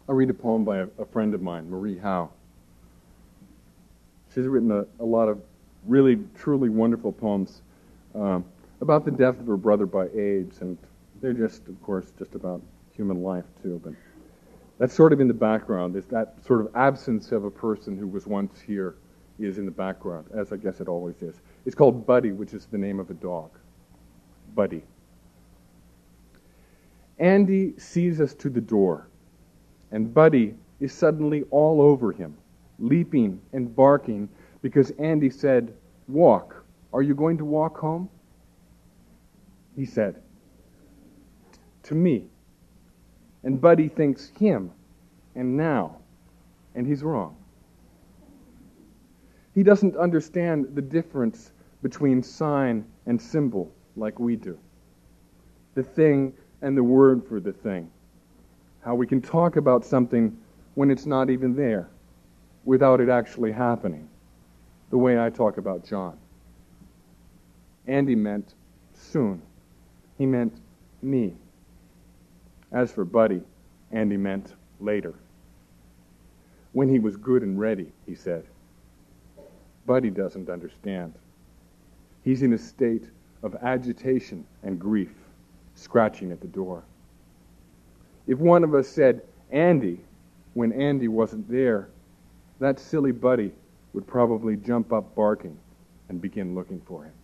I'll read a poem by a friend of mine, Marie Howe. She's written a lot of really, truly wonderful poems about the death of her brother by AIDS, and they're just, of course, just about human life, too. But that's sort of in the background, is that sort of absence of a person who was once here is in the background, as I guess it always is. It's called Buddy, which is the name of a dog. Buddy. Andy sees us to the door, and Buddy is suddenly all over him, leaping and barking because Andy said, "Walk. Are you going to walk home?" He said, to me. And Buddy thinks him, and now, and he's wrong. He doesn't understand the difference between sign and symbol like we do. The thing and the word for the thing. How we can talk about something when it's not even there, without it actually happening. The way I talk about John. Andy meant soon. He meant me. As for Buddy, Andy meant later. When he was good and ready, he said. Buddy doesn't understand. He's in a state of agitation and grief, scratching at the door. If one of us said, Andy, when Andy wasn't there, that silly Buddy would probably jump up barking and begin looking for him.